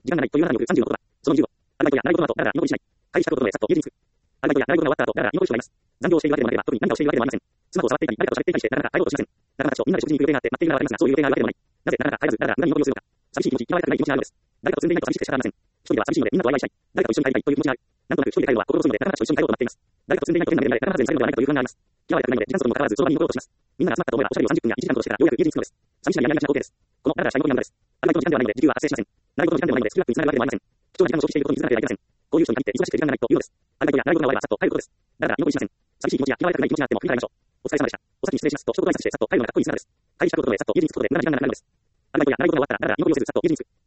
時間がないという7による30の言葉。その20を。アルバイトや習い事の後、居残りしない。会議資格を取るので、さっと家路に着く。アルバイトや習い事が終わった後、居残りしないます。残業をしているわけでもなければ、特に何かをしているわけでもありません。スマホを触っていたり、誰かと喋っていたりして、なかなか帰ろうとしません。仲間たちとみんなで食事に行く予定があって、待っているのはわかりますが、そういう予定があるわけでもない。なぜなかなか帰らず、だらだら無駄に居残りをするのか。寂しい気持ち、嫌われたくない気持ちがあるのです。誰かと住んでいないと寂しくて仕方ありません。一人では寂しいので、みんなとワイワイしたい。誰かと一緒に帰りたいという気持ちがある。なんとなく一人で帰るのは心細いので、仲間たちと一緒に帰ろうと待っています。誰かと住んでいないと変な目で見られ、仲間外れにされるのではないかという不安があります。嫌われたくないので、時間外にもかかわらず、その場に残ろうとします。みんなが集まったと思えば、おしゃべりを30分や1時間としてから、ようやく家路に着くのです。寂しな病みがちな光景です。このダラダラした居残りなのです。アルバイトの時間ではないので、時給は発生しません。習い事の時間ではないので、スキルアップにつながるわけでもありません。貴重な時間を消費していることに気づかなければいけません。こういう人に限って忙しくて時間がないというのです。アルバイトや習い事が終わればさっと帰ることです。だらだら居残りしません。寂しい気持ちや嫌われたくない気持ちがあっても振り返りましょう。お疲れ様でした。お先に失礼しますと一言挨拶してさっと帰るのがかっこいい姿です。会議したことでさっと家路に着くことで無駄な時間がなくなるのです。アルバイトや習い事が終わったらだらだら居残りをせずさっと家路に着く。